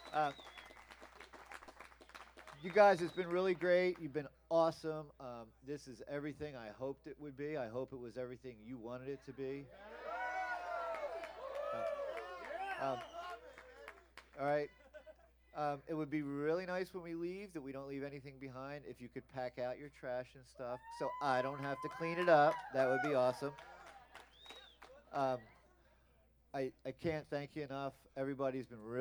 Uh, you guys, it's been really great. You've been awesome. This is everything I hoped it would be. I hope it was everything you wanted it to be. Um, all right. It would be really nice when we leave that we don't leave anything behind. If you could pack out your trash and stuff, so I don't have to clean it up, that would be awesome. Um, I can't thank you enough. Everybody's been really